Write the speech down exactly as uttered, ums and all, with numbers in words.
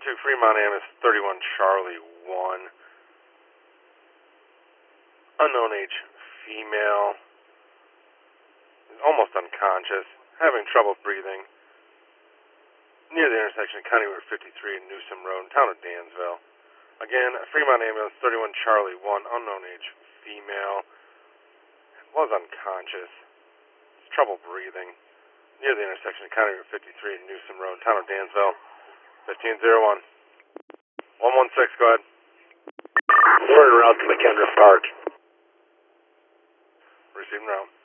two, Fremont A M is thirty-one Charlie one. Unknown age female. Is almost unconscious. Having trouble breathing. Near the intersection of County Route fifty-three and Newsom Road, town of Dansville. Again, Fremont ambulance thirty-one Charlie one, unknown age female. Was unconscious. Has trouble breathing. Near the intersection of County Route fifty-three and Newsom Road, town of Dansville. fifteen oh one. one one six, go ahead. We're en route to McKendree Park. Receiving route.